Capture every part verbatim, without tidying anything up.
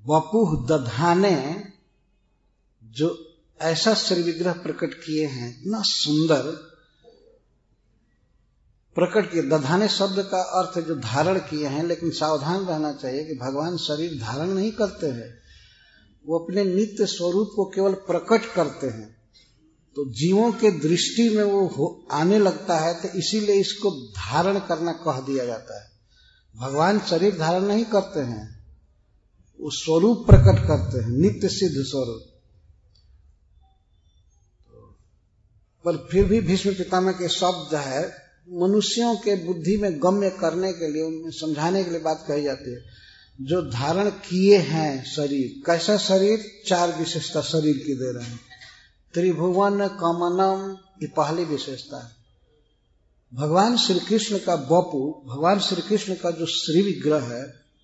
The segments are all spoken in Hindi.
वपुः दधाने, जो ऐसा श्री विग्रह प्रकट किए हैं, इतना सुंदर प्रकट किए। दधाने शब्द का अर्थ जो धारण किए हैं, लेकिन सावधान रहना चाहिए कि भगवान शरीर धारण नहीं करते हैं, वो अपने नित्य स्वरूप को केवल प्रकट करते हैं। तो जीवों के दृष्टि में वो हो, आने लगता है, तो इसीलिए इसको धारण करना कह दिया जाता है। भगवान शरीर धारण नहीं करते हैं, वो स्वरूप प्रकट करते हैं, नित्य सिद्ध स्वरूप। पर फिर भी भीष्म पितामह के शब्द है, मनुष्यों के बुद्धि में गम्य करने के लिए, उनमें समझाने के लिए बात कही जाती है। जो धारण किए हैं शरीर, कैसा शरीर? चार विशेषता शरीर की दे रहे हैं। त्रिभुवन कमनम, ये पहली विशेषता है। भगवान श्री कृष्ण का वपु, भगवान श्री कृष्ण का जो श्री विग्रह है,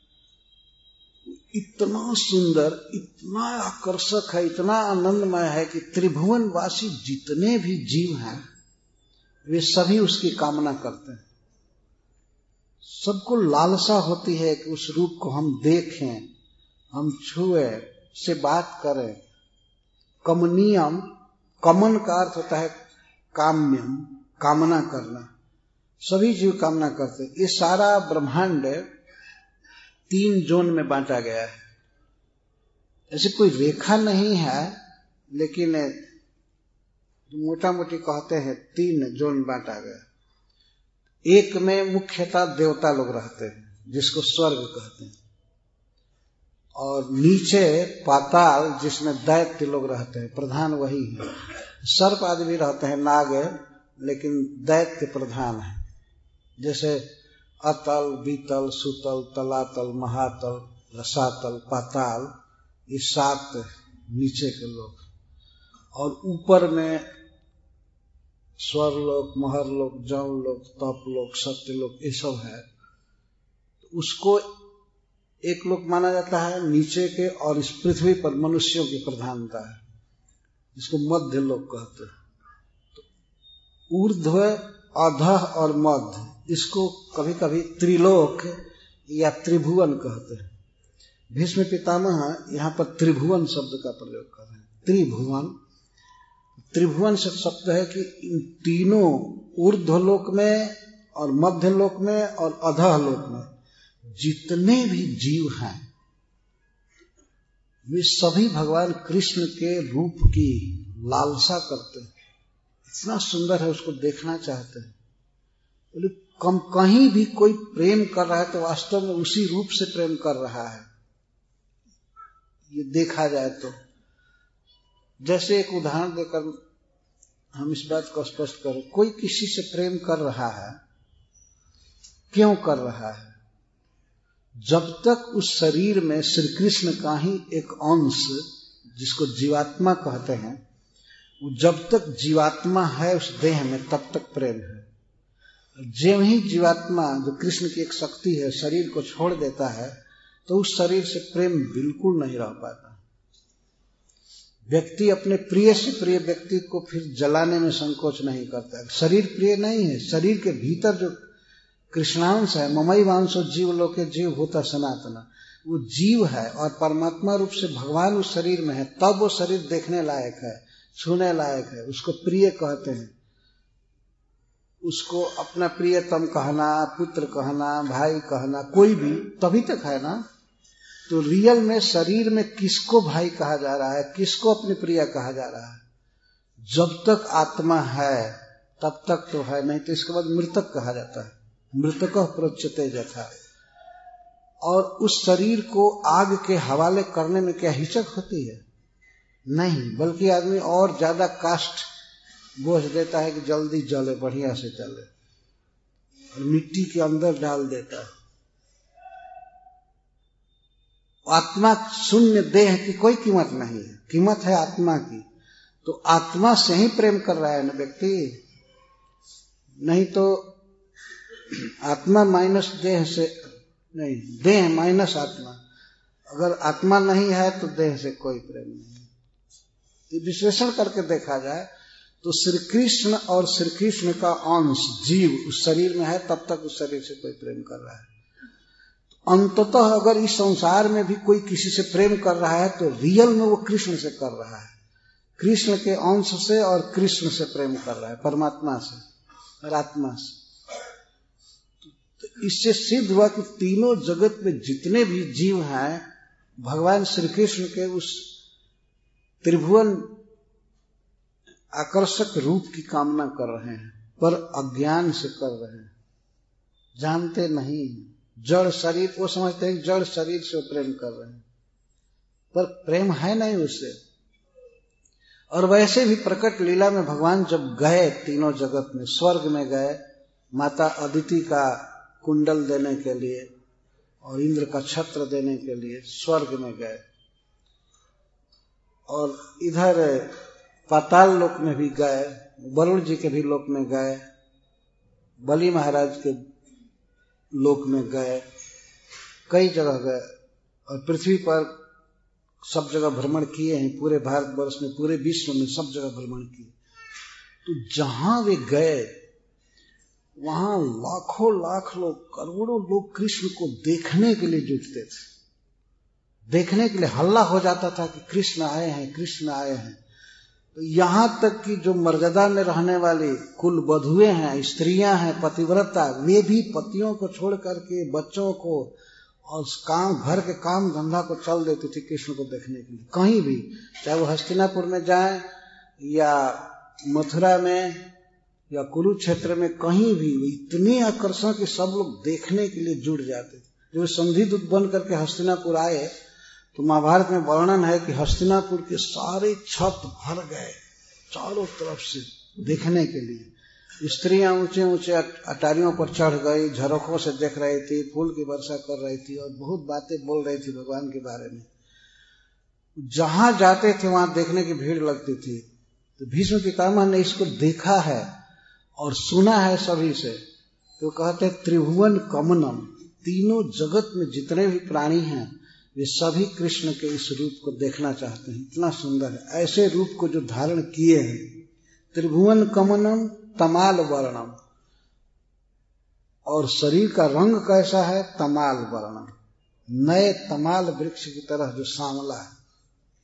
इतना सुंदर, इतना आकर्षक है, इतना आनंदमय है कि त्रिभुवन वासी जितने भी जीव हैं वे सभी उसकी कामना करते हैं। सबको लालसा होती है कि उस रूप को हम देखें, हम छुए, से बात करें। कमनीयम, कमन का अर्थ होता है काम्यम, कामना करना। सभी जीव कामना करते हैं। ये सारा ब्रह्मांड तीन जोन में बांटा गया है। ऐसे कोई रेखा नहीं है, लेकिन मोटा मोटी कहते हैं तीन जोन बांटा गया। एक में मुख्यतः देवता लोग रहते हैं, जिसको स्वर्ग कहते हैं, और नीचे पाताल, जिसमें दैत्य लोग रहते हैं, प्रधान वही है। सर्प आदि भी रहते हैं, नाग, लेकिन दैत्य प्रधान है। जैसे अतल, बीतल, सुतल, तलातल, महातल, रसातल, पाताल, ये सात नीचे के लोग। और ऊपर में स्वरलोक, महरलोक, जौनलोक, तपलोक, सत्यलोक, ये सब है। तो उसको एक लोक माना जाता है नीचे के, और इस पृथ्वी पर मनुष्यों की प्रधानता है, जिसको मध्य लोक कहते हैं। तो ऊर्ध्व, अधः और मध्य, इसको कभी कभी त्रिलोक या त्रिभुवन कहते हैं। भीष्म पितामह यहाँ पर त्रिभुवन शब्द का प्रयोग कर रहे हैं। त्रिभुवन, त्रिभुवन से शब्द है कि इन तीनों ऊर्ध्वलोक में और मध्य लोक में और अधः लोक में जितने भी जीव हैं, वे सभी भगवान कृष्ण के रूप की लालसा करते हैं। इतना सुंदर है, उसको देखना चाहते हैं। बोले कम कहीं भी कोई प्रेम कर रहा है तो वास्तव में उसी रूप से प्रेम कर रहा है, ये देखा जाए तो। जैसे एक उदाहरण देकर हम इस बात को स्पष्ट करें, कोई किसी से प्रेम कर रहा है, क्यों कर रहा है? जब तक उस शरीर में श्री कृष्ण का ही एक अंश, जिसको जीवात्मा कहते हैं, वो जब तक जीवात्मा है उस देह में, तब तक प्रेम है। जब ही जीवात्मा, जो कृष्ण की एक शक्ति है, शरीर को छोड़ देता है, तो उस शरीर से प्रेम बिल्कुल नहीं रह पाता। व्यक्ति अपने प्रिय से प्रिय व्यक्ति को फिर जलाने में संकोच नहीं करता। शरीर प्रिय नहीं है, शरीर के भीतर जो कृष्णांश है, ममई वांशो जीव लोके जीव होता सनातना, वो जीव है और परमात्मा रूप से भगवान उस शरीर में है, तब वो शरीर देखने लायक है, छूने लायक है, उसको प्रिय कहते हैं। उसको अपना प्रियतम कहना, पुत्र कहना, भाई कहना, कोई भी तभी तक है ना। तो रियल में शरीर में किसको भाई कहा जा रहा है, किसको अपने प्रिय कहा जा रहा है? जब तक आत्मा है तब तक तो है, नहीं तो इसके बाद मृतक कहा जाता है। मृतकः प्रोच्यते यथा। और उस शरीर को आग के हवाले करने में क्या हिचक होती है? नहीं, बल्कि आदमी और ज्यादा काष्ठ बोझ देता है कि जल्दी जले, बढ़िया से चले, और मिट्टी के अंदर डाल देता है। आत्मा शून्य देह की कोई कीमत नहीं है, कीमत है आत्मा की। तो आत्मा से ही प्रेम कर रहा है ना व्यक्ति, नहीं तो आत्मा माइनस देह से नहीं, देह माइनस आत्मा। अगर आत्मा नहीं है तो देह से कोई प्रेम नहीं। विश्लेषण करके देखा जाए तो श्री कृष्ण और श्री कृष्ण का अंश जीव उस शरीर में है, तब तक उस शरीर से कोई प्रेम कर रहा है। अंततः अगर इस संसार में भी कोई किसी से प्रेम कर रहा है तो रियल में वो कृष्ण से कर रहा है, कृष्ण के अंश से और कृष्ण से प्रेम कर रहा है, परमात्मा से और आत्मा से। तो इससे सिद्ध हुआ कि तीनों जगत में जितने भी जीव हैं भगवान श्री कृष्ण के उस त्रिभुवन आकर्षक रूप की कामना कर रहे हैं, पर अज्ञान से कर रहे हैं, जानते नहीं। जड़ शरीर, वो समझते हैं जड़ शरीर से वो प्रेम कर रहे हैं, पर प्रेम है नहीं उससे। और वैसे भी प्रकट लीला में भगवान जब गए तीनों जगत में, स्वर्ग में गए माता अदिति का कुंडल देने के लिए और इंद्र का छत्र देने के लिए स्वर्ग में गए, और इधर पाताल लोक में भी गए, वरुण जी के भी लोक में गए, बलि महाराज के लोक में गए, कई जगह गए, और पृथ्वी पर सब जगह भ्रमण किए हैं, पूरे भारतवर्ष में, पूरे विश्व में सब जगह भ्रमण किए। तो जहां वे गए वहां लाखों लाख लोग, करोड़ों लोग कृष्ण को देखने के लिए जुटते थे, देखने के लिए हल्ला हो जाता था कि कृष्ण आए हैं, कृष्ण आए हैं। तो यहां तक कि जो मर्यादा में रहने वाली कुल वधुएं हैं, स्त्रियां हैं, पतिव्रता, वे भी पतियों को छोड़ करके बच्चों को और काम, घर के काम धंधा को चल देती थी कृष्ण को देखने के लिए। कहीं भी, चाहे वो हस्तिनापुर में जाए या मथुरा में या कुरुक्षेत्र में, कहीं भी इतनी आकर्षण कि सब लोग देखने के लिए जुट जाते थे। जो संधि दूत बन करके हस्तिनापुर आए तो महाभारत में वर्णन है कि हस्तिनापुर के सारे छत भर गए चारों तरफ से देखने के लिए। स्त्रियां ऊंचे ऊंचे अटारियों पर चढ़ गई, झरोखों से देख रही थी, फूल की वर्षा कर रही थी और बहुत बातें बोल रही थी भगवान के बारे में। जहां जाते थे वहां देखने की भीड़ लगती थी। तो भीष्म पितामह ने इसको देखा है और सुना है सभी से, तो कहते त्रिभुवन कमनम, तीनों जगत में जितने भी प्राणी हैं वे सभी कृष्ण के इस रूप को देखना चाहते हैं। इतना सुंदर है, ऐसे रूप को जो धारण किए हैं। त्रिभुवन कमनम तमाल वर्णम, और शरीर का रंग कैसा है? तमाल वर्णम, नए तमाल वृक्ष की तरह जो सांवला है।